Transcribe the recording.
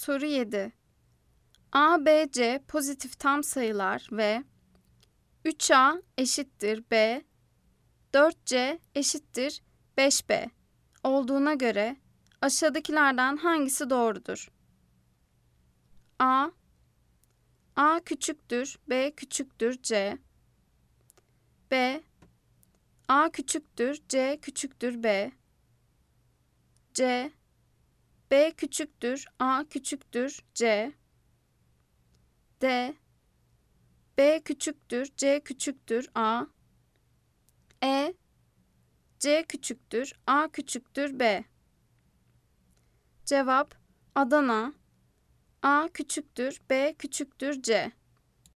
Soru 7. A, B, C pozitif tam sayılar ve 3A eşittir B, 4C eşittir 5B olduğuna göre aşağıdakilerden hangisi doğrudur? A küçüktür B küçüktür C. B, A küçüktür C küçüktür B. C, B küçüktür A küçüktür C. D, B küçüktür C küçüktür A. E, C küçüktür A küçüktür B. Cevap Adana. A küçüktür B küçüktür C.